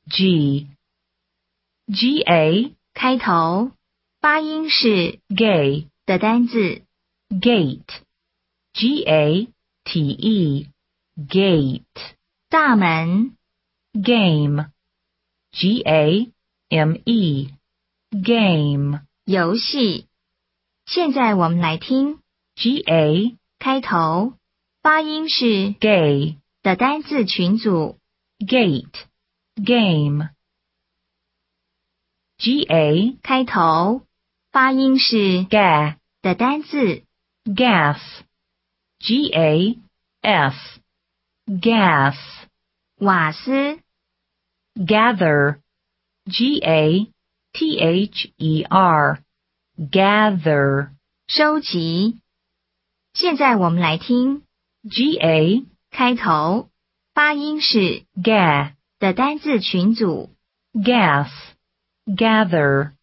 G G-A 开头发音是 gay 的单字 gate G-A-T-E gate 大门 game G-A-M-E game 游戏。现在我们来听 G-A 开头发音是 gay 的单字群组 gate game G-A 开头发音是 ga 的单字 gas G-A-S gas 瓦斯 gather G-A-T-H-E-R gather 收集。现在我们来听 G-A 开头发音是 ga 的单字群组 gas gather